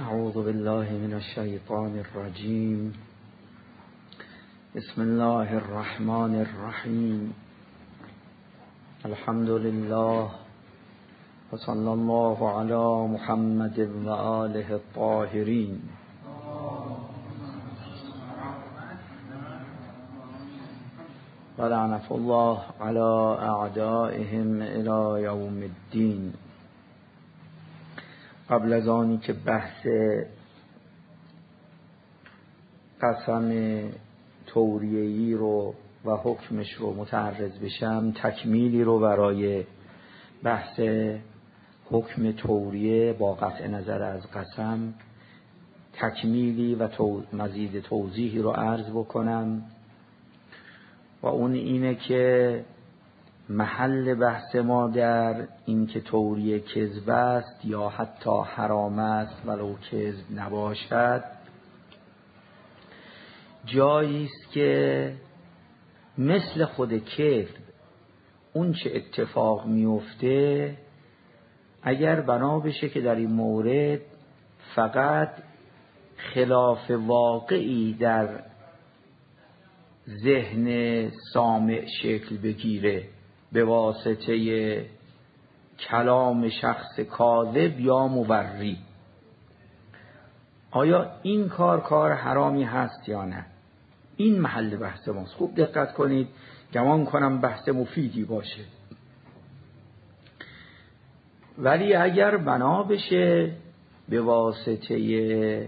اعوذ بالله من الشیطان الرجیم. بسم الله الرحمن الرحیم. الحمد لله و صلی الله علی محمد و آله الطاهرین. و لعنة الله علی اعدائهم الی یوم الدین. قبل از آنی که بحث قسم توریه‌ای رو و حکمش رو متعرض بشم، تکمیلی رو برای بحث حکم توریه با قطع نظر از قسم تکمیلی و مزید توضیحی رو عرض بکنم، و اون اینه که محل بحث ما در این که توریه کذب است یا حتی حرام است ولو کذب نباشد، جایی است که مثل خود کذب اون چه اتفاق میفته اگر بنا بشه که در این مورد فقط خلاف واقعی در ذهن سامع شکل بگیره به واسطه کلام شخص کاذب یا مبری، آیا این کار حرامی هست یا نه؟ این محل بحث ماست. خوب دقت کنید، گمان کنم بحث مفیدی باشه. ولی اگر بنا بشه به واسطه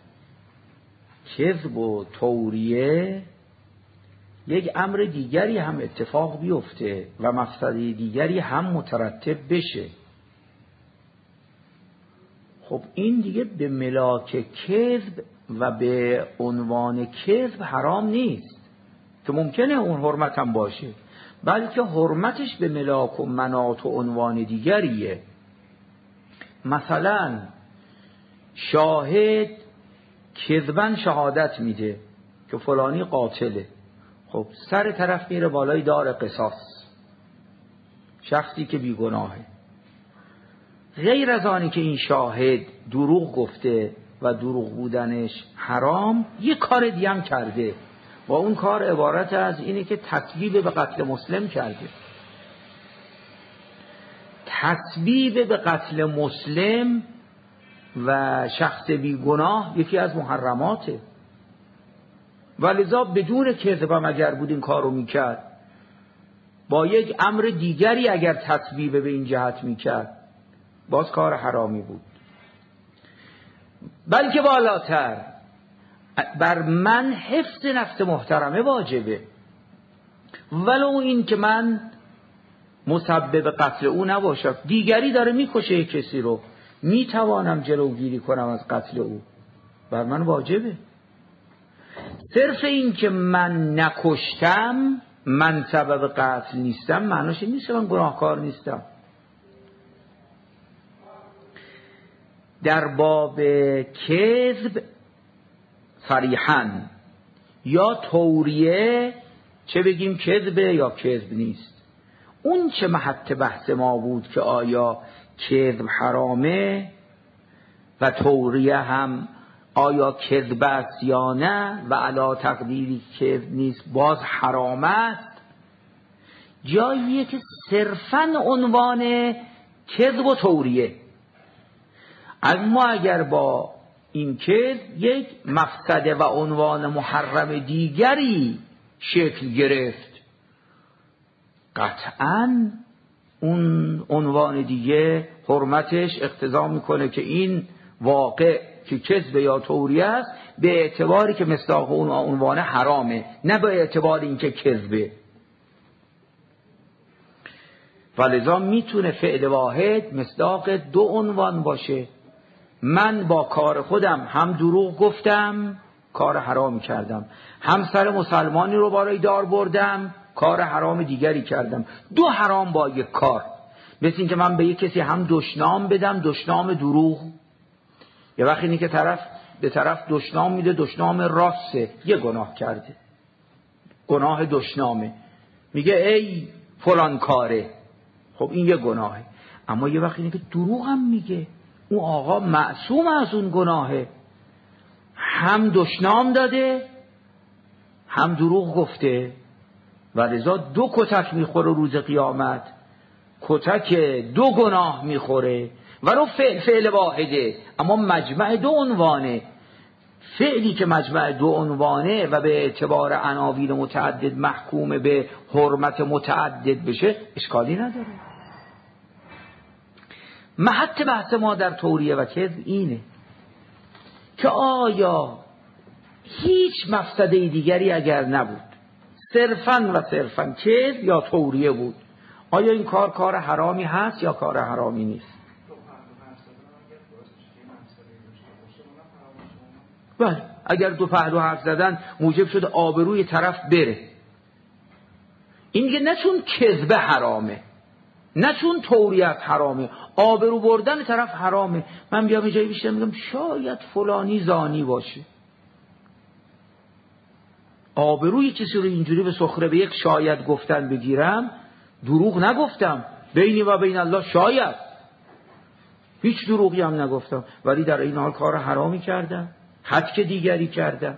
کذب و توریه یک امر دیگری هم اتفاق بیفته و مفسده دیگری هم مترتب بشه، خب این دیگه به ملاک کذب و به عنوان کذب حرام نیست که ممکنه اون حرمت هم باشه، بلکه حرمتش به ملاک و منات و عنوان دیگریه. مثلا شاهد کذبن شهادت میده که فلانی قاتله، خب سر طرف میره بالای دار قصاص، شخصی که بیگناهه. غیر از آنی که این شاهد دروغ گفته و دروغ بودنش حرام، یک کار دیگه هم کرده و اون کار عبارت از اینه که تسبیب به قتل مسلم کرده. تسبیب به قتل مسلم و شخص بیگناه یکی از محرماته، ولذا بدون کذبم اگر بود این کارو میکرد، با یک امر دیگری اگر تسبیب به این جهت میکرد، باز کار حرامی بود. بلکه بالاتر، بر من حفظ نفس محترمه واجبه، ولو این که من مسبب قتل او نباشم، دیگری داره میکشه کسی رو، میتوانم جلوگیری کنم از قتل او، بر من واجبه. صرف این که من نکشتم، من سبب قتل نیستم، معناش این نیست که من گناهکار نیستم. در باب کذب صریحاً یا توریه، چه بگیم کذبه یا کذب نیست، اون چه محط بحث ما بود که آیا کذب حرامه و توریه هم آیا کذب است یا نه، و علا تقدیری کذب نیست باز حرام است، جاییه که صرفاً عنوان کذب و توریه. اما اگر با این کذب یک مفسده و عنوان محرم دیگری شکل گرفت، قطعاً اون عنوان دیگه حرمتش اقتضا میکنه که این واقع که کذب یا توریه است به اعتباری که مصداق اون عنوان حرامه، نه به اعتبار این که کذبه. ولذا میتونه فعل واحد مصداق دو عنوان باشه. من با کار خودم هم دروغ گفتم، کار حرام کردم، هم سر مسلمانی رو بالای دار بردم، کار حرام دیگری کردم. دو حرام با یک کار. مثل این که من به یک کسی هم دشنام بدم، دشنام دروغ، یه وقتی اینی که طرف به طرف دشنام میده، دشنام راسته، یه گناه کرده، گناه دشنامه، میگه ای فلان کاره، خب این یه گناهه. اما یه وقتی اینی که دروغ هم میگه، اون آقا معصوم از اون گناهه، هم دشنام داده هم دروغ گفته و لذا 2 کتک میخوره روز قیامت. کتک 2 گناه میخوره ولو فعل واحده، اما مجمع 2 عنوانه. فعلی که مجمع 2 عنوانه و به اعتبار عناوین متعدد محکوم به حرمت متعدد بشه اشکالی نداره. محط بحث ما در توریه و کذب اینه که آیا هیچ مفسده دیگری اگر نبود، صرفاً کذب یا توریه بود، آیا این کار حرامی هست یا کار حرامی نیست؟ بله، اگر 2 پهلو حرف زدن موجب شده آبروی طرف بره، این میگه نه چون کذب حرامه نه چون توریت حرامه، آبرو بردن طرف حرامه. من بیام جایی بیشتر میگم شاید فلانی زانی باشه، آبروی کسی رو اینجوری به سخره به یک شاید گفتن بگیرم، دروغ نگفتم، بینی و بین الله شاید، هیچ دروغی هم نگفتم، ولی در این حال کار حرامی کردم، حد که دیگری کردم.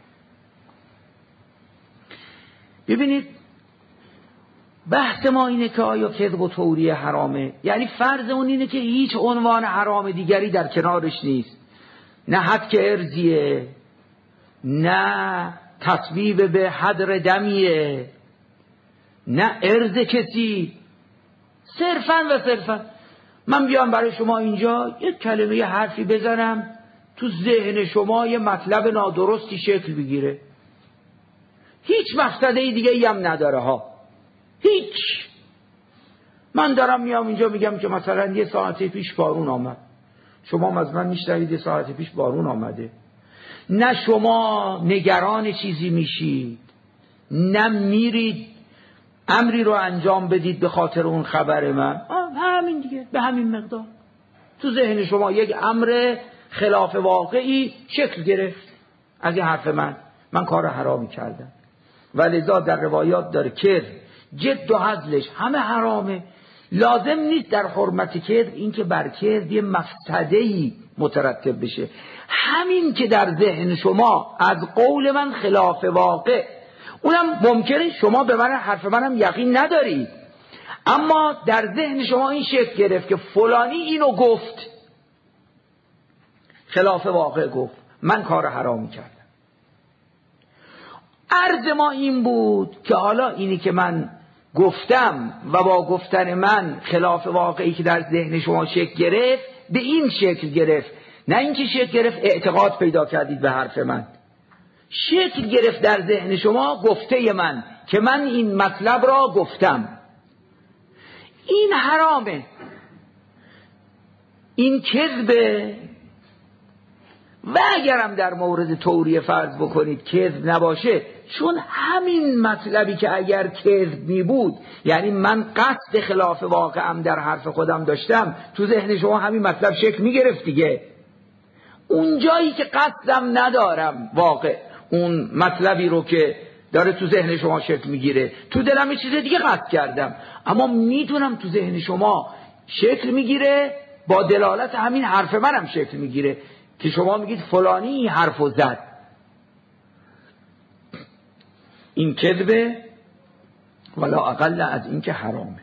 ببینید بحث ما اینه که آیا کذب و توریه حرامه، یعنی فرض اون اینه که هیچ عنوان حرام دیگری در کنارش نیست، نه حد که ارزیه، نه تصویب به حدر دمیه، نه ارز کسی، صرفاً من بیام برای شما اینجا یک کلمه یه حرفی بزنم تو ذهن شما یه مطلب نادرستی شکل بگیره، هیچ مفسده دیگه ای هم نداره ها، هیچ. من دارم میام اینجا میگم که مثلا 1 ساعت پیش بارون آمد، شما از من میشنوید 1 ساعت پیش بارون آمده، نه شما نگران چیزی میشید، نه میرید امری رو انجام بدید به خاطر اون خبر من، همین دیگه، به همین مقدار تو ذهن شما یک امر خلاف واقعی شکل گرفت از این حرف من کار حرامی کردم. ولذا در روایات داره کذب جد و هزلش همه حرامه. لازم نیست در حرمت کذب این که بر کذب یه مفسده‌ای مترتب بشه، همین که در ذهن شما از قول من خلاف واقع، اونم ممکنه شما به من حرف منم یقین نداری، اما در ذهن شما این شکل گرفت که فلانی اینو گفت، خلاف واقع گفت، من کار حرامی کردم. عرض ما این بود که حالا اینی که من گفتم و با گفتن من خلاف واقعی که در ذهن شما شکل گرفت به این شکل گرفت، نه اینکه شکل گرفت اعتقاد پیدا کردید به حرف من، شکل گرفت در ذهن شما گفته من که من این مطلب را گفتم، این حرامه، این کذبه. و اگرم در مورد توریه فرض بکنید کذب نباشه، چون همین مطلبی که اگر کذب می بود، یعنی من قصد خلاف واقعم در حرف خودم داشتم، تو ذهن شما همین مطلب شکل می گرفت دیگه. اون جایی که قصدم ندارم واقع، اون مطلبی رو که داره تو ذهن شما شکل میگیره، تو دلم یه چیز دیگه قصد کردم، اما میدونم تو ذهن شما شکل میگیره، با دلالت همین حرف منم شکل میگیره که شما میگید فلانی این حرفو زد. این کذبه ولا اقل از این که حرامه.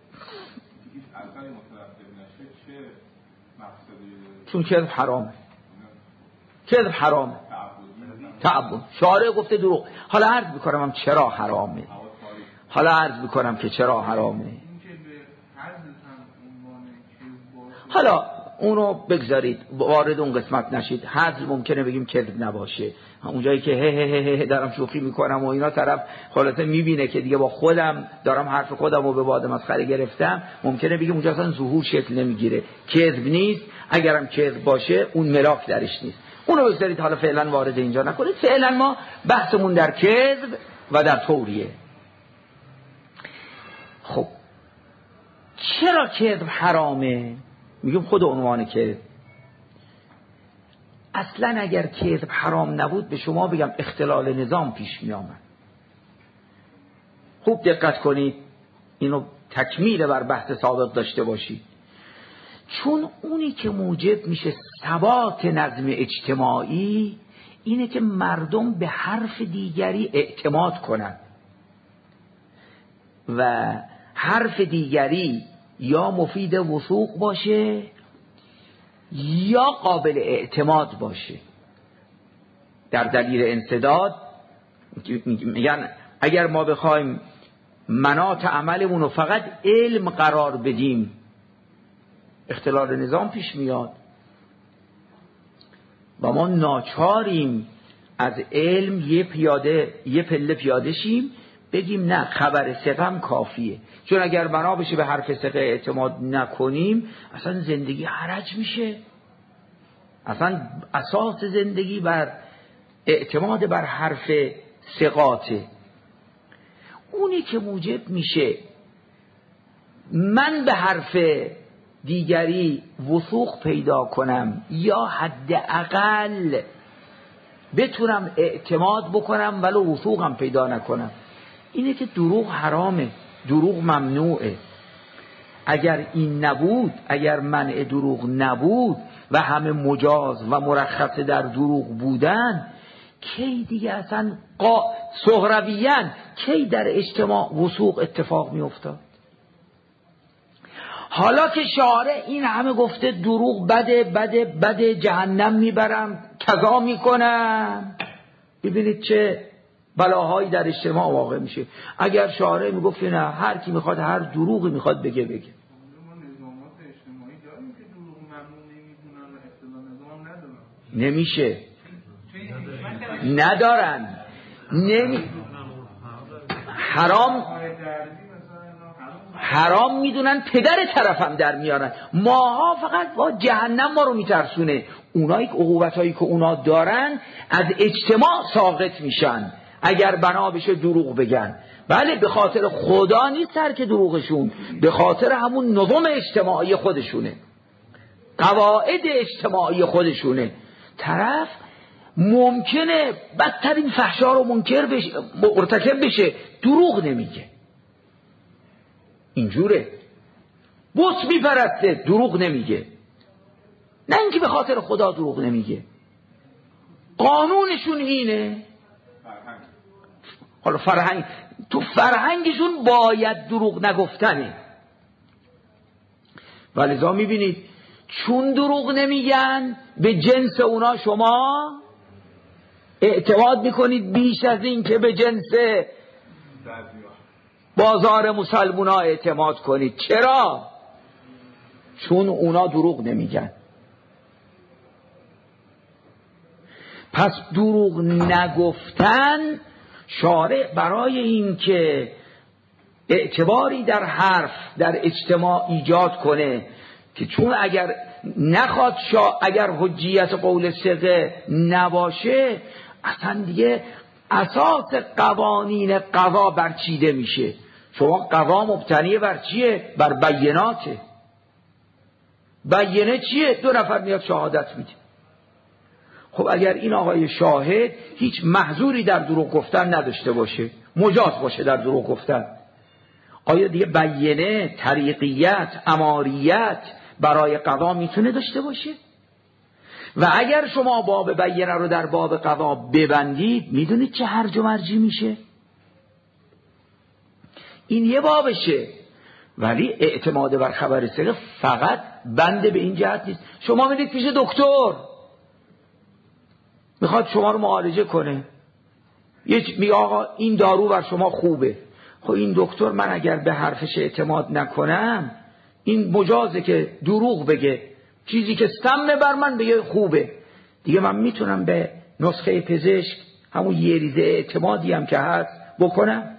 چون کذب حرامه، کذب حرامه، تعبد. شارع گفته دروغ. حالا عرض میکنم چرا حرامه، که چرا حرامه. حالا اونو بگذارید، وارد اون قسمت نشید. حذف ممکنه بگیم کذب نباشه، اونجایی که هه دارم شوخی میکنم و اینا، طرف خلاصه میبینه که دیگه با خودم دارم حرف خودم رو به باد مسخره گرفتم، ممکنه بگیم اونجا اصلا ظهور شکل نمیگیره، کذب نیست. اگرم کذب باشه اون ملاک درش نیست، اونو بگذارید. حالا فعلا وارد اینجا نکنید، فعلا ما بحثمون در کذب و در توریه. خب چرا کذب حرامه؟ میگیم خود عنوان کذب. اصلا اگر کذب حرام نبود به شما بگم اختلال نظام پیش می آمد. خوب دقت کنید، اینو تکمیل بر بحث سابق داشته باشید. چون اونی که موجب میشه ثبات نظم اجتماعی اینه که مردم به حرف دیگری اعتماد کنن و حرف دیگری یا مفید وثوق باشه یا قابل اعتماد باشه. در دلیل انسداد میگن اگر ما بخوایم مناط عملمون رو فقط علم قرار بدیم اختلال نظام پیش میاد و ما ناچاریم از علم یه پله پیاده شیم بگیم نه خبر ثقه کافیه، چون اگر بنا بشه به حرف ثقه اعتماد نکنیم اصلا زندگی حرج میشه. اصلا اساس زندگی بر اعتماد بر حرف ثقاته. اونی که موجب میشه من به حرف دیگری وثوق پیدا کنم یا حداقل بتونم اعتماد بکنم ولو وثوقم پیدا نکنم، اینه که دروغ حرامه، دروغ ممنوعه. اگر این نبود، اگر منع دروغ نبود و همه مجاز و مرخصه در دروغ بودن، کی دیگه اصلا سهرویاً کی در اجتماع وثوق اتفاق می افتاد؟ حالا که شارع این همه گفته دروغ بده بده بده، جهنم میبرم، کذا میکنم، ببینید چه بلاهایی در اجتماع واقع میشه. اگر شارع میگفت نه، هر کی میخواد هر دروغی میخواد بگه. ما نظامات اجتماعی داریم که دروغ ممنوع نمیدونن و اصطلاح نظام ندارن. نمیشه، ندارن، حرام میدونن، پدر طرفم در میارن. ماها فقط با جهنم ما رو میترسونه. اونایی که عقوبتایی که اونا دارن از اجتماع ساقط میشن اگر بنا بشه دروغ بگن. بله، به خاطر خدا نیست که دروغشون، به خاطر همون نظام اجتماعی خودشونه، قواعد اجتماعی خودشونه. طرف ممکنه بدترین فحشا رو مرتکب بشه، دروغ نمیگه. اینجوره. بت میپرسته، دروغ نمیگه. نه اینکه به خاطر خدا دروغ نمیگه، قانونشون اینه. حالا تو فرهنگشون باید دروغ نگفتنه. ولذا میبینید چون دروغ نمیگن به جنس اونا شما اعتماد میکنید بیش از این که به جنس بازار مسلمونا اعتماد کنید. چرا؟ چون اونا دروغ نمیگن. پس دروغ نگفتن شارع برای این که اعتباری در حرف در اجتماع ایجاد کنه که چون اگر نخواد اگر حجیت قول ثقه نباشه اصلا دیگه اساس قوانین قضا برچیده میشه. شما قضا مبتنی بر چیه؟ بر بیناته. بینه چیه؟ 2 نفر میاد شهادت میده. خب اگر این آقای شاهد هیچ محظوری در دروغ گفتن نداشته باشه، مجاز باشه در دروغ گفتن، آیا دیگه بینه، طریقیت، اماریت برای قضا میتونه داشته باشه؟ و اگر شما باب بینه رو در باب قضا ببندید میدونید چه هرج و مرجی میشه؟ این یه بابشه. ولی اعتماد بر خبر ثقه فقط بنده به این جهت نیست. شما میرید پیش دکتر میخواد شما رو معالجه کنه، میگه آقا این دارو بر شما خوبه. خب این دکتر من اگر به حرفش اعتماد نکنم این مجازه که دروغ بگه، چیزی که سمه بر من بگه خوبه. دیگه من میتونم به نسخه پزشک همون یه ریزه اعتمادی هم که هست بکنم؟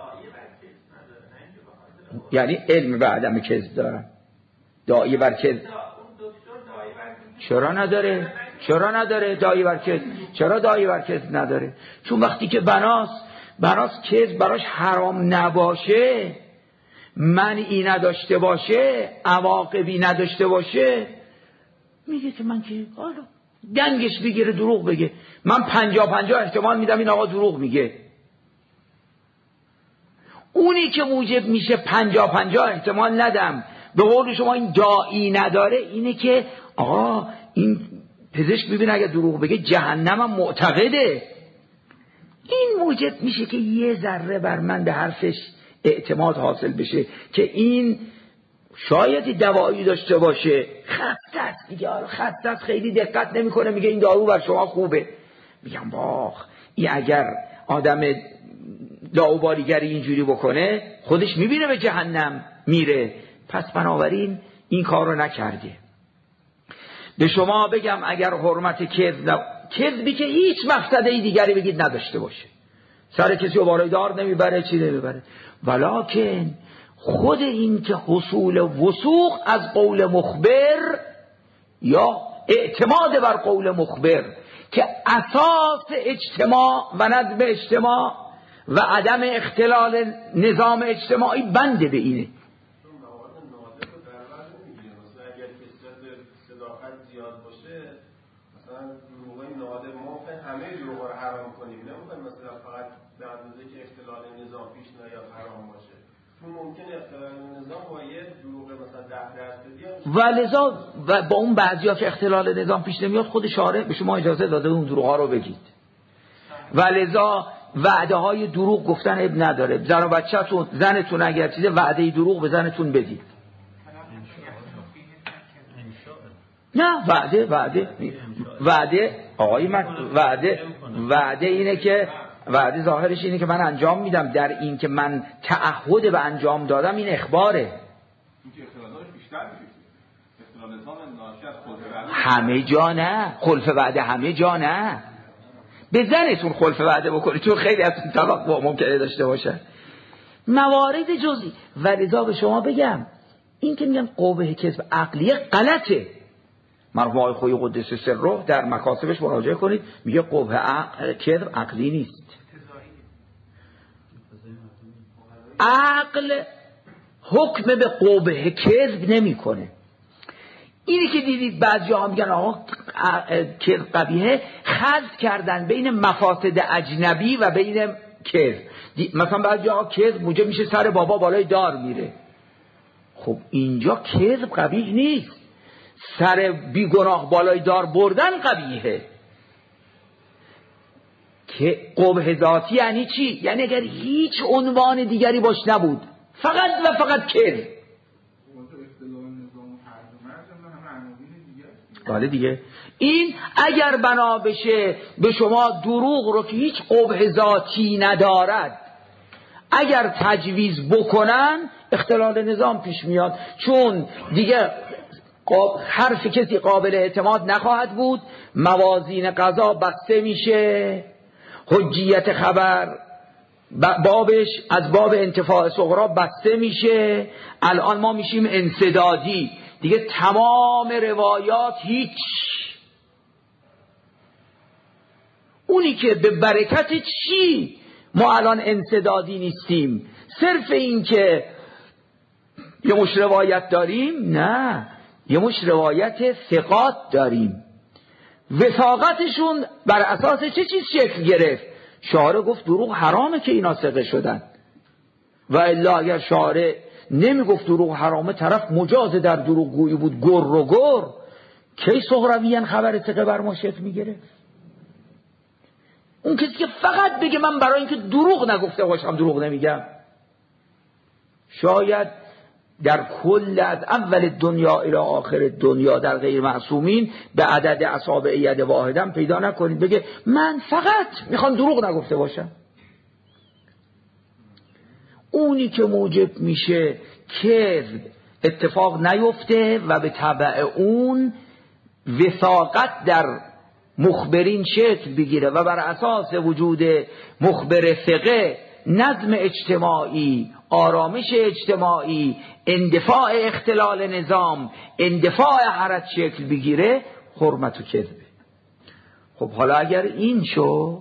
یعنی علم به عدم کذب دارم، داعی بر کذب چرا نداره؟ چرا نداره داعی بر کذب؟ چرا داعی بر کذب نداره؟ چون وقتی که بناس کذب براش حرام نباشه، منعی نداشته باشه، عواقبی نداشته باشه، میگه که من که حالا گنگش بگیره دروغ بگه، من 50-50 احتمال میدم این آقا دروغ میگه. اونی که موجب میشه 50-50 احتمال ندم به قول شما این داعی نداره، اینه که آقا این پزشک ببینه اگه دروغ بگه جهنمم معتقده. این موجب میشه که یه ذره بر من به حرفش اعتماد حاصل بشه که این شاید دوایی داشته باشه، خسته است دیگه، خسته است، خیلی دقت نمیکنه، میگه این دارو بر شما خوبه. میگم باخ، این اگر آدم لاابالیگری اینجوری بکنه خودش میبینه به جهنم میره، پس بنابراین این کار رو نکرده. به شما بگم اگر حرمت کذبی که هیچ مقصده دیگری بگید نداشته باشه، سر کسی رو بالای دار نمیبره، چی نمیبره، ولکن خود این که حصول وثوق از قول مخبر یا اعتماد بر قول مخبر که اساس اجتماع و نظم اجتماع و عدم اختلال نظام اجتماعی بنده به اینه. همه دروغ رو حرام کنیم، نمیخوایم مثلا فقط به اندازه که اختلال نظام پیش نیاد حرام باشه، چون ممکنه اختلال نظام با یه دروغ مثلا 10% ولذا و با اون بعضیا که اختلال نظام پیش نمیاد خود شارع به شما اجازه داده اون دروغ ها رو بگید. ولذا وعده های دروغ گفتن اب نداره. زن و بچه‌تون، زنتون اگر چیزه وعده دروغ به زنتون بدید. نه وعده آقای من وعده اینه که وعده ظاهرش اینه که من انجام میدم، در این که من تعهد به انجام دادم این اخباره. همه جا نه خلف وعده، همه جا نه. به زنتون خلف وعده بکنید چون خیلی از طلاق ممکنه داشته باشه، موارد جزئی. ولذا به شما بگم این که میگن قبح کذب عقلیه غلطه. مرحوم آقای خویی قدس سره در مکاسبش مراجعه کنید، میگه قبح کذب عقلی نیست. عقل حکم به قبح کذب نمیکنه. اینی که دیدید بعضی ها میگن آقا کذب قبیحه، خلط کردن بین مفاسد اجنبی و بین کذب. مثلا بعضی ها کذب موجب میشه سر بابا بالای دار میره. خب اینجا کذب قبیح نیست، سر بیگناه بالای دار بردن قبیحه. که قبح ذاتی یعنی چی؟ یعنی اگر هیچ عنوان دیگری باش نبود، فقط و فقط کذب. بله دیگه، این اگر بنا بشه به شما دروغ رو که هیچ قبح ذاتی ندارد اگر تجویز بکنن، اختلال نظام پیش میاد، چون دیگه حرف کسی قابل اعتماد نخواهد بود، موازین قضا بسته میشه، حجیت خبر بابش از باب انتفاع صغرا بسته میشه. الان ما میشیم انسدادی، دیگه تمام روایات هیچ. اونی که به برکت چی ما الان انسدادی نیستیم؟ صرف این که یه مش روایت داریم؟ نه، یه مش روایت ثقات داریم. وثاقتشون بر اساس چه چیز شکل گرفت؟ شارع گفت دروغ حرامه که اینا ثقه شدن، و الا اگر شارع نمی گفت دروغ حرامه، طرف مجاز در دروغ گویی بود گر و گر، کی صغرویان خبر ثقه بر ما شکل می گرفت؟ اون کسی که فقط بگه من برای اینکه دروغ نگفته باشم دروغ نمیگم، شاید در کل از اول دنیا الی آخر دنیا در غیر معصومین به عدد اصابع ید واحدم پیدا نکنید بگه من فقط میخوام دروغ نگفته باشم. اونی که موجب میشه کذب اتفاق نیفته و به تبع اون وثاقت در مخبرین شکل بگیره و بر اساس وجود مخبر ثقه نظم اجتماعی، آرامش اجتماعی، اندفاع اختلال نظام، اندفاع حرج شکل بگیره، حرمت و کذبه. خب حالا اگر این شو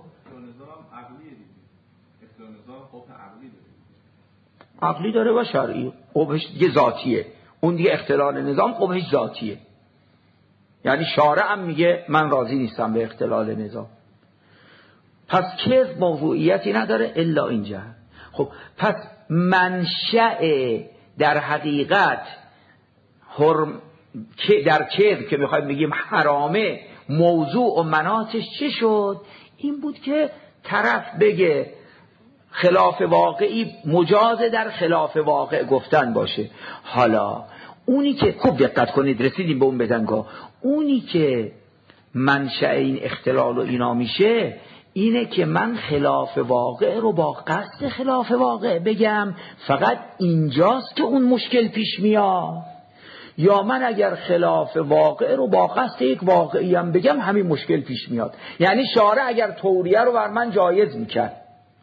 عقلی داره و شرعی، قبحش دیگه ذاتیه، اون دیگه اختلال نظام قبحش ذاتیه. یعنی شارع هم میگه من راضی نیستم به اختلال نظام. پس کذب موضوعیتی نداره الا اینجا. خب پس منشأ در حقیقت در کذب که میخوایم بگیم حرامه، موضوع و مناطش چه شد؟ این بود که طرف بگه خلاف واقعی مجاز در خلاف واقع گفتن باشه. حالا اونی که خوب دقت کنید، رسیدیم به اون بدنگاه، اونی که منشأ این اختلال و اینا میشه اینه که من خلاف واقع رو با قصد خلاف واقع بگم، فقط اینجاست که اون مشکل پیش میاد، یا من اگر خلاف واقع رو با قصد یک واقعی هم بگم همین مشکل پیش میاد. یعنی شارع اگر توریه رو بر من جایز میکرد،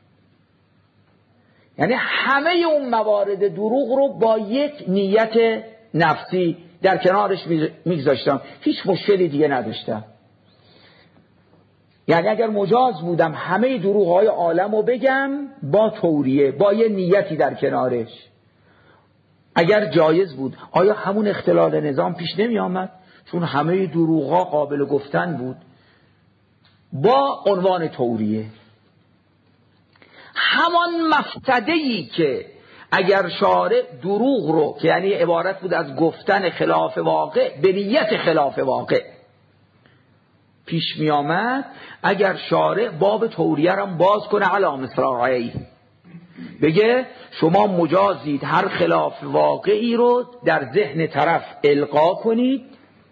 یعنی همه اون موارد دروغ رو با یک نیت نفسی در کنارش میگذاشتم، هیچ مشکلی دیگه نداشتم. یعنی اگر مجاز بودم همه دروغ‌های عالم رو بگم با توریه، با یه نیتی در کنارش، اگر جایز بود، آیا همون اختلال نظام پیش نمی آمد؟ چون همه دروغ‌ها قابل گفتن بود با عنوان توریه. همان مفسده‌ای که اگر شارع دروغ رو که یعنی عبارت بود از گفتن خلاف واقع به نیت خلاف واقع پیش می آمد، اگر شارع باب توریه رو باز کنه علی مصراعی، بگه شما مجازید هر خلاف واقعی رو در ذهن طرف القا کنید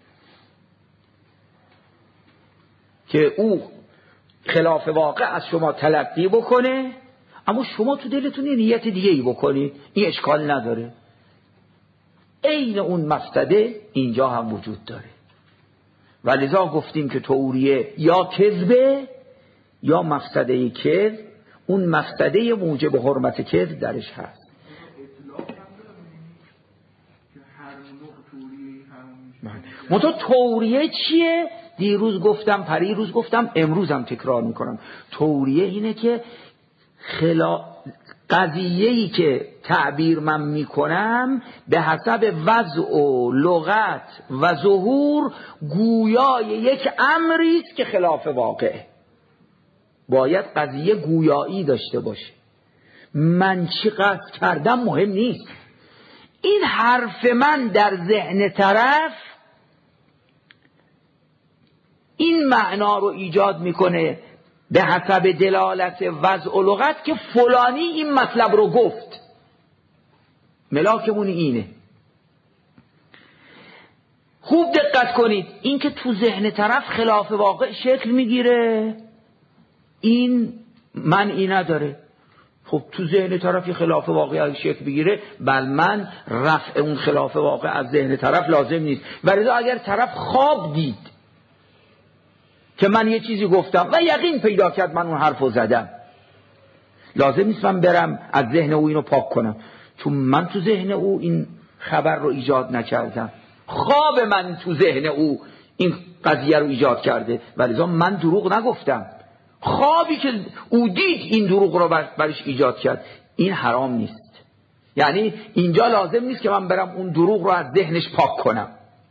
که او خلاف واقع از شما تلقی بکنه، اما شما تو دلتون یه نیت دیگه ای بکنید، این اشکال نداره. عین اون مفسده اینجا هم وجود داره و لذا گفتیم که توریه یا کذبه یا مفسده کذب، اون مفسده موجب حرمت کذب درش هست. منتها توریه چیه؟ دیروز گفتم، پریروز گفتم، امروز هم تکرار میکنم. توریه اینه که قضیه‌ای که تعبیر من میکنم به حسب وضع و لغت و ظهور گویای یک امری است که خلاف واقعه. باید قضیه گویایی داشته باشه. من چی قصد کردم مهم نیست. این حرف من در ذهن طرف این معنا رو ایجاد میکنه به حسب دلالت وضع و لغت که فلانی این مطلب رو گفت. ملاکمون اینه. خوب دقت کنید، این که تو ذهن طرف خلاف واقع شکل میگیره، این منعی نداره. خب تو ذهن طرفی خلاف واقع شکل بگیره، بل من رفع اون خلاف واقع از ذهن طرف لازم نیست. ولی اگر طرف خواب دید که من یه چیزی گفتم و یقین پیدا کرد من اون حرفو زدم، لازم نیست من برم از ذهن او اینو پاک کنم، چون من تو ذهن او این خبر رو ایجاد نکردم، خواب من تو ذهن او این قضیه رو ایجاد کرده، ولی من دروغ نگفتم. خوابی که او دید این دروغ رو برش ایجاد کرد، این حرام نیست. یعنی اینجا لازم نیست که من برم اون دروغ رو از ذهنش پاک کنم.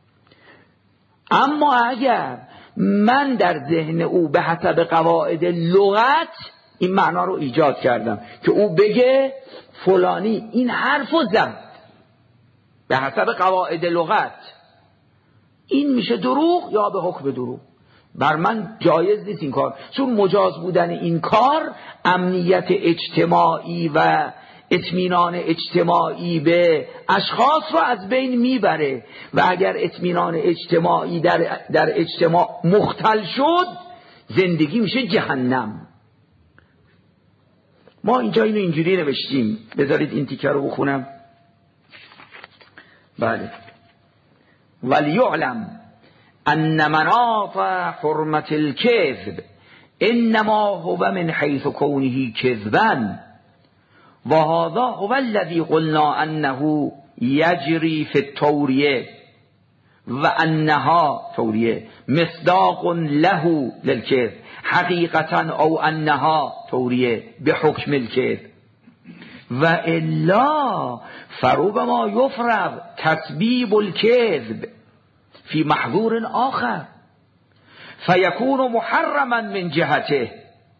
اما اگر من در ذهن او به حسب قواعد لغت این معنا رو ایجاد کردم که او بگه فلانی این حرفو زد به حسب قواعد لغت، این میشه دروغ یا به حکم دروغ. بر من جایز نیست این کار، چون مجاز بودن این کار امنیت اجتماعی و اطمینان اجتماعی به اشخاص رو از بین میبره و اگر اطمینان اجتماعی در اجتماع مختل شد، زندگی میشه جهنم. ما اینجا اینو اینجوری نوشتیم، بذارید این تیکه رو بخونم. بله. ولیعلم ان مناط حرمت الكذب انما هو من حیث کونه کذبا و هذا هو الذي قلنا انه یجری فی التوریه و انها توریه مصداق له للكذب حقیقتا او انها توریه بحکم الكذب و الا فربما یفرض تسبیب الكذب فی محظور آخر فیکون محرما من جهته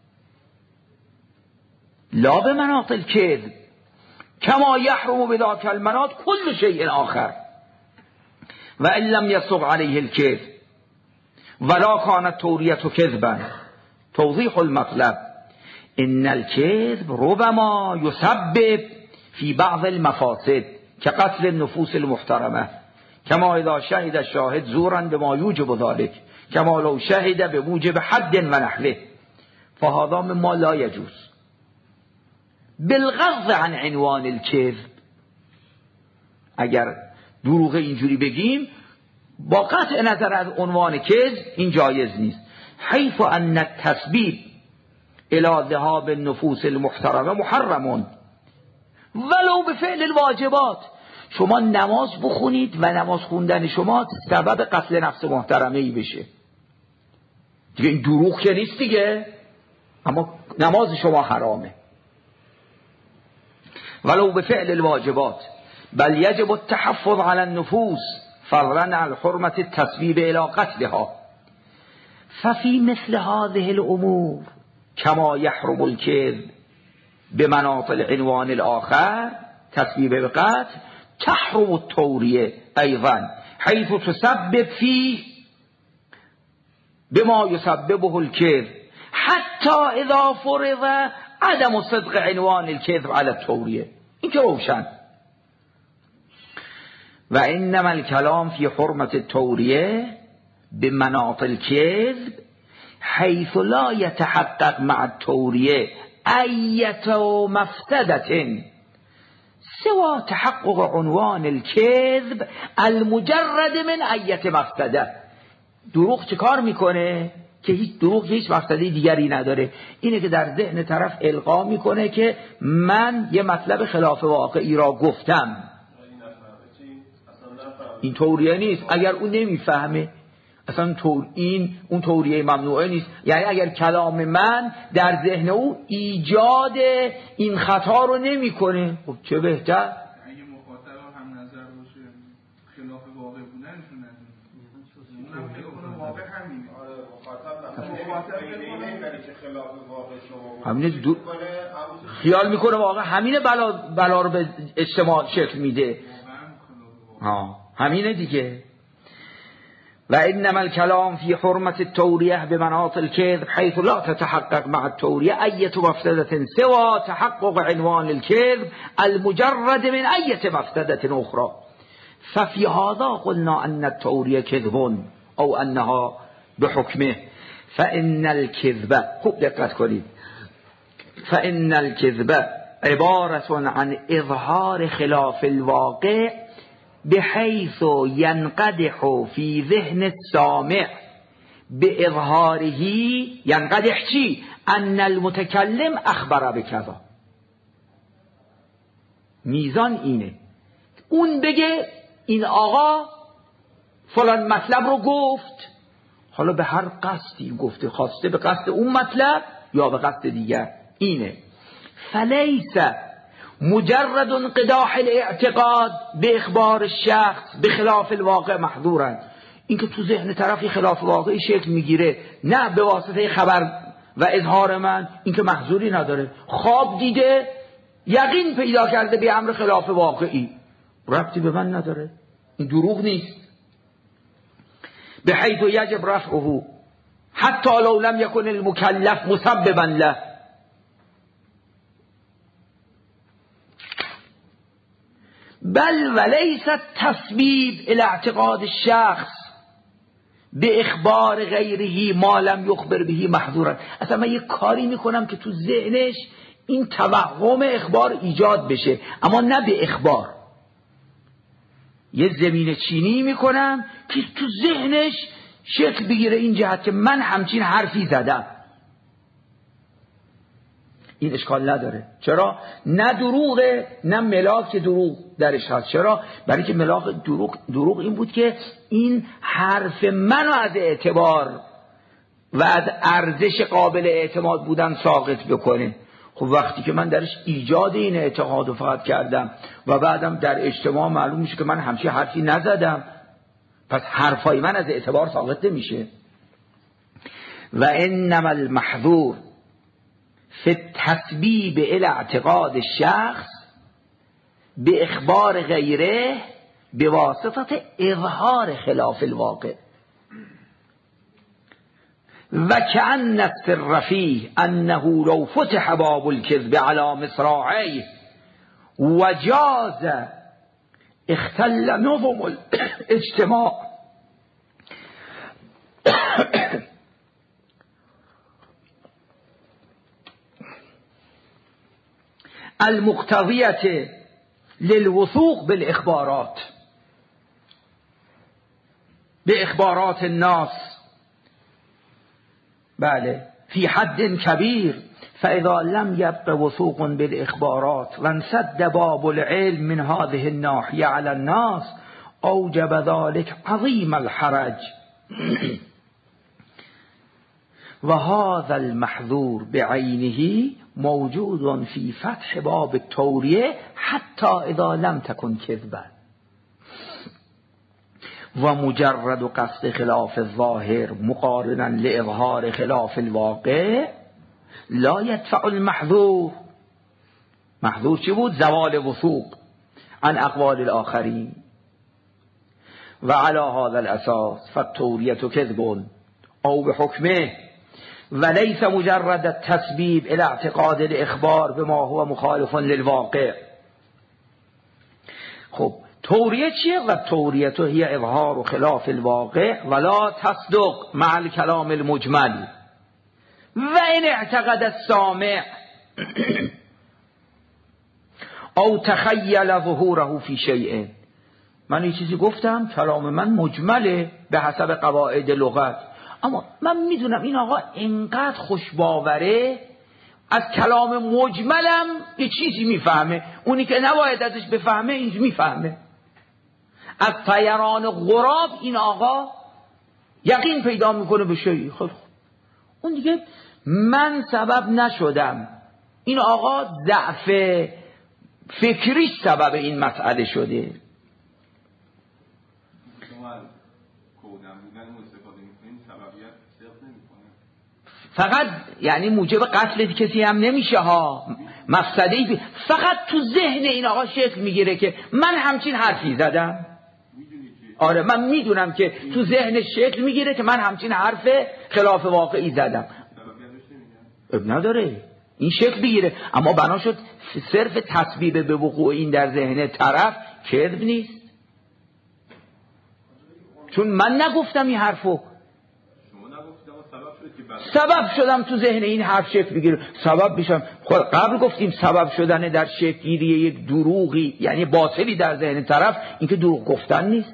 لا بمناط الكذب كما يحرم بذاك المناط كل شيء آخر. و ان لم یسق علیه الکذب ولا کانت توریت کذبا. توضیح المطلب: ان الكذب ربما يسبب في بعض المفاسد كقتل النفوس المحترمه، كما اذا شهد الشاهد زورا بما يوجب ذلك، كما لو شهد بموجب حد ونحوه، فهذا مما لا يجوز. بالغض عن عنوان الكذب، اگر دروغ اینجوری بگیم با قطع نظر از عنوان کذب این جایز نیست. حیث ان التسبیب الى ذهاب النفوس المحترمه محرم ولو به فعل الواجبات. شما نماز بخونید و نماز خوندن شما سبب قتل نفس محترمه ای بشه، دیگه این دروغ که نیست دیگه، اما نماز شما حرامه. ولو به فعل الواجبات بل یجب التحفظ على النفوس فضلا عن حرمة التسبیب الى قتلها. ففي مثل هذه الامور كما يحرم الكذب بمناط العنوان الآخر تسبيب بقتل تحرم التورية أيضا حيث تسبب فيه بما يسببه الكذب حتى إذا فرض عدم صدق عنوان الكذب على التورية. این که روشن. وإنما الكلام في حرمة التورية بمناط الكذب حيث لا يتحقق مع التورية أية مفسدة سوى تحقق عنوان الكذب المجرد من أية مفسدة. دروغ چه کار میکنه که هیچ مفسده دیگری نداره؟ اینه که در ذهن طرف القا میکنه که من یه مطلب خلاف واقعی را گفتم. این توریه نیست. اگر اون نمیفهمه اصلا اون توریه ممنوعه نیست. یعنی اگر کلام من در ذهن او ایجاد این خطا رو نمیکنه، خب چه بهتر. اگه مخاطب هم نظر باشه خلاف واقع بودنشون ندونه، اونم فکر کنه واقع همینه. مخاطب نمیگه که خلاف واقع شما همینه خیال میکنه واقع همینه، بلا رو به اجتماع شکل میده. همینه دیگه. وإنما الكلام في حرمة التورية بمناط الكذب حيث لا تتحقق مع التورية أية مفسدة سوى تحقق عنوان الكذب المجرد من أية مفسدة أخرى. ففي هذا قلنا أن التورية كذب أو أنها بحكمه. فإن الكذب خوب دقت کنید، فإن الكذب عبارة عن إظهار خلاف الواقع بحيث ينقدح في ذهن السامع بإظهاره. ينقدح چی؟ أن المتكلم أخبر بكذا. میزان اینه اون بگه این آقا فلان مطلب رو گفت، حالا به هر قصدی گفته، خواسته به قصد اون مطلب یا به قصد دیگر. اینه فلیس مجرد انقداح الاعتقاد به اخبار الشخص بخلاف الواقع محظورا. این که تو ذهن طرفی خلاف واقعی شکل میگیره، نه به واسطه خبر و اظهار من، این که محظوری نداره. خواب دیده یقین پیدا کرده به امر خلاف واقعی، ربطی به من نداره، این دروغ نیست. به حیث یجب رفعه حتی لو لم یکن المکلف مسببا له. بل وليس التسبيب الى اعتقاد الشخص باخبار غیره ما لم يخبر به محظورا. اصلا من یه کاری میکنم که تو ذهنش این توهم اخبار ایجاد بشه، اما نه به اخبار. یه زمین چینی میکنم که تو ذهنش شکل بگیره این جهت که من همچین حرفی زدم. این اشکال نداره. چرا؟ نه دروغه نه ملاک دروغ درش هست. چرا؟ برای که ملاک دروغ این بود که این حرف منو از اعتبار و از ارزش قابل اعتماد بودن ساقط بکنه. خب وقتی که من درش ایجاد این اعتقاد فقط کردم و بعدم در اجتماع معلوم میشه که من همچین حرفی نزدم، پس حرفای من از اعتبار ساقط نمیشه. و انما المحظور فی التسبیب الى اعتقاد الشخص به اخبار غیره بواسطه اظهار خلاف الواقع. و کأن السر فیه انه لو فتح باب الكذب على مصراعيه وجاز اختل نظم الاجتماع المقتضية للوثوق بالإخبارات بإخبارات الناس بله في حد كبير. فإذا لم يبق وثوق بالإخبارات وانسد باب العلم من هذه الناحية على الناس أوجب ذلك عظيم الحرج. وهذا المحذور بعينه موجود في فتح باب التوریه حتى اذا لم تكن كذبا. ومجرد قصد خلاف الظاهر مقارنا لإظهار خلاف الواقع لا يدفع المحذور. محذور چی بود؟ زوال وثوق عن اقوال الآخرين. وعلى هذا الأساس فالتوریه كذب او بحكمه وليس مجرد التسبيب الى اعتقاد الاخبار بما هو مخالف للواقع. خب توریه چیه؟ و توریه هي اظهار خلاف الواقع ولا تصدق مع الكلام المجمل. و ان اعتقد السامع او تخیل ظهوره في شيء. من یه چیزی گفتم کلام من مجمله به حسب قواعد لغت، اما من میدونم این آقا اینقدر خوشباوره از کلام مجملم یه چیزی میفهمه، اونی که نباید ازش بفهمه اینج میفهمه. از طیران غراب این آقا یقین پیدا میکنه به شیء. خب اون دیگه من سبب نشدم، این آقا ضعف فکریش سبب این مسئله شده. فقط یعنی موجب قتل کسی هم نمیشه ها، مفسده فقط تو ذهن این آقا شکل میگیره که من همچین حرفی زدم. آره من میدونم که تو ذهن شکل میگیره که من همچین حرف خلاف واقعی زدم. اب نداره این شکل بگیره، اما بنا شد صرف تسبیب به وقوع این در ذهن طرف کذب نیست، چون من نگفتم این حرفو، سبب شدم تو ذهن این حرف شکل بگیره. سبب میشم قبل گفتیم سبب شدن در شکل گیری یک دروغی یعنی باطلی در ذهن طرف، این که دروغ گفتن نیست.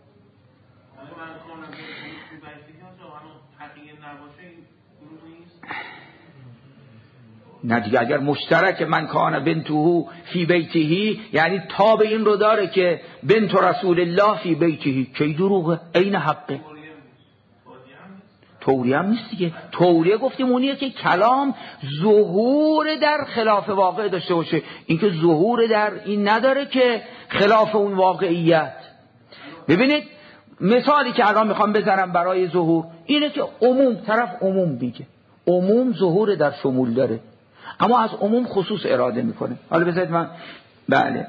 نه دیگه اگر مشترک من کان بنتو فی بیتهی یعنی تاب این رو داره که بنت رسول الله فی بیتهی، کی دروغه؟ عین حقه. توریه هم نیست دیگه. توریه گفتیم اونیه که کلام ظهور در خلاف واقع داشته باشه، این که ظهور در این نداره که خلاف اون واقعیت. ببینید مثالی که الان میخوام بزنم برای ظهور اینه که عموم طرف عموم میگه، عموم ظهور در شمول داره اما از عموم خصوص اراده میکنه. حالا بذارید من بله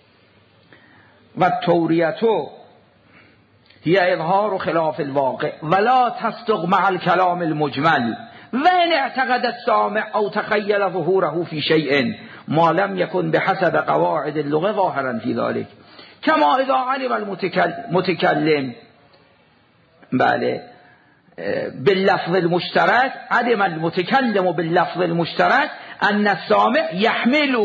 و توریتو هي اظهار خلاف الواقع ولا تصدق مع الكلام المجمل وان اعتقد السامع او تخيل ظهوره في شيء ما لم يكن بحسب قواعد اللغة ظاهرا في ذلك كما اذا علم المتكلم بله باللفظ المشترك علم المتكلم باللفظ المشترك ان السامع يحمله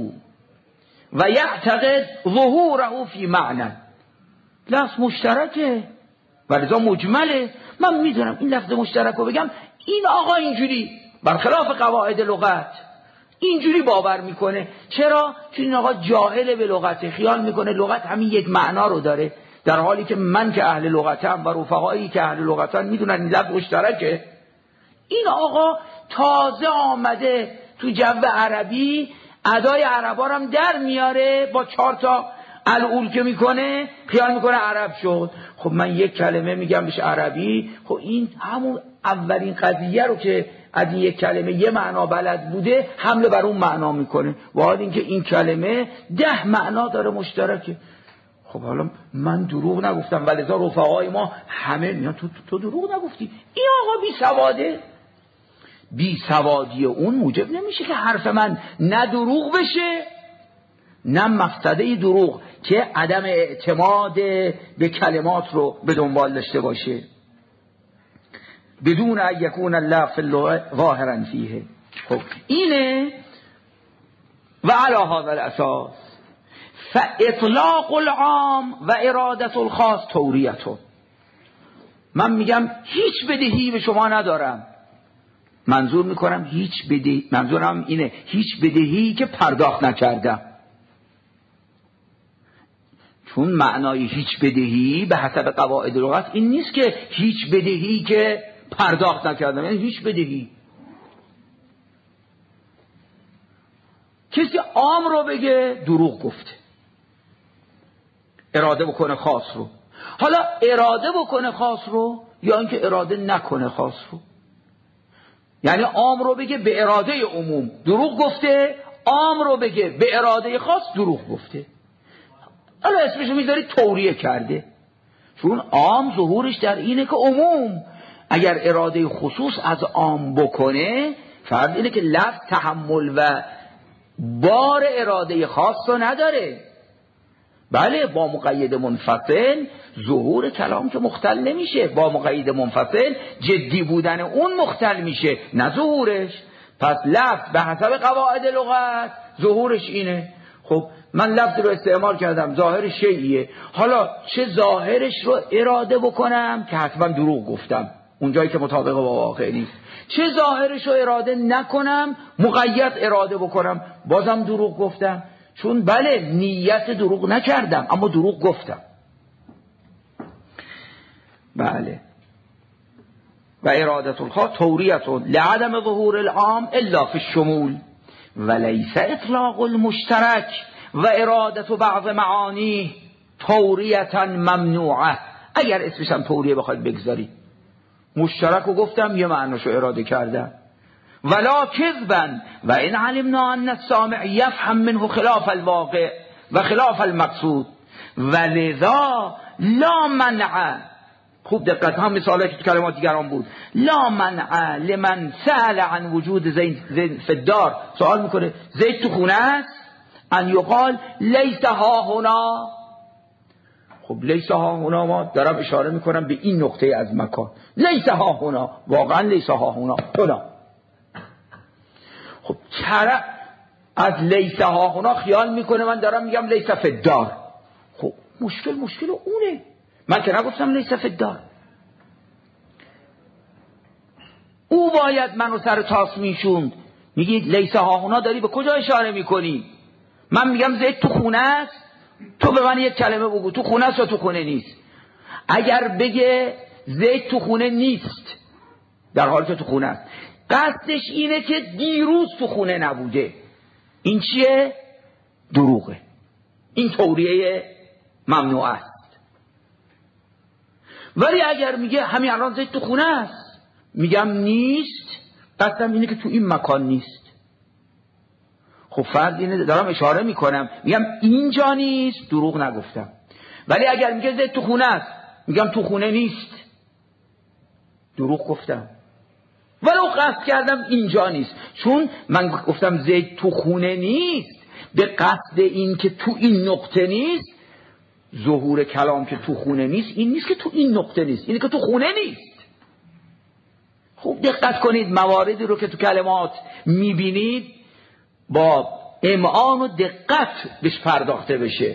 ويعتقد ظهوره في معنى. لفظ مشترکه ولذا مجمله. من میدونم این لفظ مشترک رو بگم این آقا اینجوری برخلاف قواعد لغت اینجوری باور میکنه. چرا؟ چون این آقا جاهل به لغت، خیال میکنه لغت همین یک معنا رو داره، در حالی که من که اهل لغتم و رفقایی که اهل لغتن میدونن این لفظ مشترکه. این آقا تازه آمده تو جو عربی، ادای عربا هم در میاره با 4 تا العول که میکنه خیال میکنه عرب شد. خب من یک کلمه میگم بهش عربی، خب این همون اولین قضیه رو که از این یک کلمه یه معنا بلد بوده حمله بر اون معنا میکنه، و حال اینکه این کلمه 10 معنا داره مشترکه. خب حالا من دروغ نگفتم ولذا رفقای ما همه میان تو دروغ نگفتی. این آقا بی سواده. بی سوادی اون موجب نمیشه که حرف من نه دروغ بشه نه مقصده دروغ که عدم اعتماد به کلمات رو به دنبال داشته باشه. بدون ان یکون الله فی اللغة ظاهرا فیه. خب اینه. و علی هذا الاساس فاطلاق العام و اراده الخاص توریته. من میگم هیچ بدهی به شما ندارم. منظور میکنم هیچ بدهی، منظورم اینه هیچ بدهی که پرداخت نکردم. چون معنای هیچ بدهی به حسب قواعد لغت این نیست که هیچ بدهی که پرداخت نکردم، یعنی هیچ بدهی. کسی عام رو بگه دروغ گفته، اراده بکنه خاص رو. حالا اراده بکنه خاص رو یا اینکه اراده نکنه خاص رو، یعنی عام رو بگه به اراده عموم دروغ گفته، عام رو بگه به اراده خاص دروغ گفته. حالا اسمشو میذاری توریه کرده. چون عام ظهورش در اینه که عموم اگر اراده خصوص از عام بکنه، فرض اینه که لفظ تحمل و بار اراده خاص رو نداره. بله با مقید منفصل ظهور کلام که مختل نمیشه، با مقید منفصل جدی بودن اون مختل میشه نه ظهورش. پس لفظ به حسب قواعد لغت ظهورش اینه. خب من لفظ رو استعمال کردم، ظاهرش شیئیه، حالا چه ظاهرش رو اراده بکنم که حتما دروغ گفتم اونجایی که مطابق با واقع نیست، چه ظاهرش رو اراده نکنم مقید اراده بکنم بازم دروغ گفتم. چون بله نیت دروغ نکردم اما دروغ گفتم. بله. و اراده الخاص توریت لعدم ظهور العام الا فی الشمول وليس اطلاق المشترک و اراده بعض معانی توریتا ممنوعه. اگر اسمش هم توریه بخواید بگذاری، مشترک رو گفتم یه معناشو اراده کردم. ولا کذبا و این علمنا ان السامع یفهم منه خلاف الواقع و خلاف المقصود ولذا لا منع. خوب دقت هم مثاله که کلمات دیگران بود. لا منع لمن سأل عن وجود زید فی الدار، سوال میکنه زید تو خونه است، ان یقال لیس ها هنا. خب لیس ها هنا ما دارم اشاره میکنم به این نقطه از مکان. لیس ها هنا، واقعا لیس ها هنا. خب چرا از لیس ها هنا خیال میکنه من دارم میگم لیس فی الدار؟ خب مشکل اونه. من که نگفتم لیس فی الدار. او باید منو سر تاس میشوند. میگید لیس ها هنا داری به کجا اشاره میکنی؟ من میگم زید تو خونه است، تو به من یک کلمه بگو تو خونه است یا تو خونه نیست. اگر بگه زید تو خونه نیست در حالی که تو خونه است، قصدش اینه که دیروز تو خونه نبوده. این چیه؟ دروغه. این توریه ممنوع است. ولی اگر میگه همین الان زید تو خونه است، میگم نیست، قصدم اینه که تو این مکان نیست. خب فرض اینه دارم اشاره میکنم، میگم اینجا نیست، دروغ نگفتم. ولی اگر میگه زید تو خونه است، میگم تو خونه نیست، دروغ گفتم. ولو قصد کردم اینجا نیست. چون من گفتم زید تو خونه نیست به قصد این که تو این نقطه نیست. ظهور کلام که تو خونه نیست این نیست که تو این نقطه نیست، اینه که تو خونه نیست. خوب دقت کنید مواردی رو که تو کلمات میبینید با امعان و دقت بهش پرداخته بشه.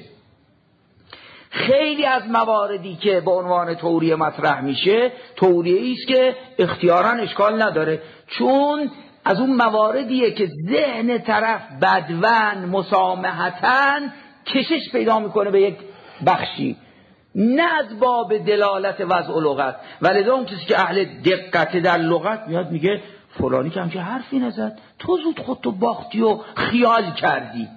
خیلی از مواردی که به عنوان توریه مطرح میشه توریه ایست که اختیاراً اشکال نداره، چون از اون مواردیه که ذهن طرف بدون مسامحتاً کشش پیدا میکنه به یک بخشی، نه از باب دلالت وضع لغت. ولذا اون کسی که اهل دقت در لغت میاد میگه فلانی که همچه حرفی نزد، تو زود خودتو باختی و خیال کردی.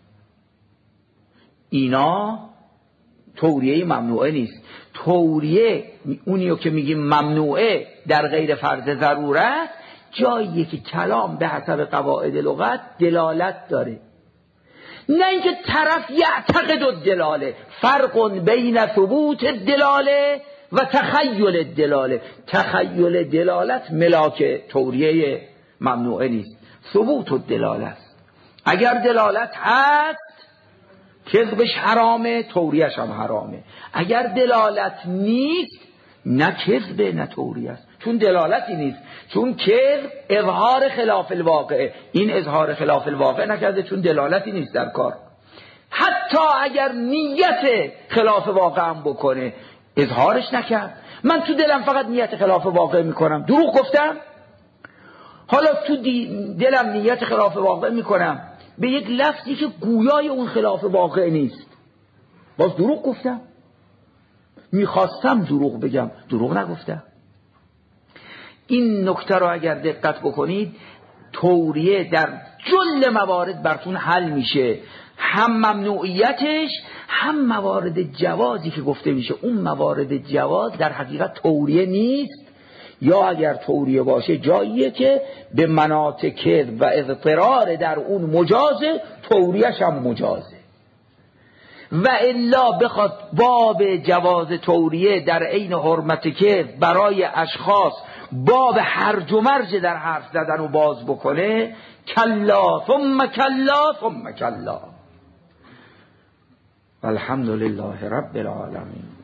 اینا توریه ممنوعه نیست. توریه اونیو که میگیم ممنوعه در غیر فرض ضرورت، جاییه که کلام به حسب قواعد لغت دلالت داره. نه اینکه طرف یعتقد الدلاله. فرق بین ثبوت الدلاله و تخیل الدلاله. تخیل دلالت ملاک توریه ممنوعه نیست، ثبوت الدلاله است. اگر دلالت هست کذبش حرامه، توریش هم حرامه. اگر دلالت نیست نه کذبه نه توریه است، چون دلالتی نیست. چون کذب اظهار خلاف الواقع، این اظهار خلاف الواقع نکرده چون دلالتی نیست در کار. حتی اگر نیت خلاف واقع هم بکنه اظهارش نکرد. من تو دلم فقط نیت خلاف واقع میکنم، دروغ گفتم. حالا تو دلم نیت خلاف واقع میکنم به یک لفظی که گویای اون خلاف واقع نیست، باز دروغ گفتم. میخواستم دروغ بگم، دروغ نگفتم. این نکته رو اگر دقت بکنید توریه در جل موارد براتون حل میشه، هم ممنوعیتش هم موارد جوازی که گفته میشه. اون موارد جواز در حقیقت توریه نیست، یا اگر توریه باشه جاییه که به مناط کذب و اضطرار در اون مجازه، توریهش هم مجازه. و الا بخواد باب جواز توریه در عین حرمت کذب برای اشخاص باب هرج و مرج در حرف زدن و باز بکنه، کلا ثم کلا ثم کلا. الحمدلله رب العالمین.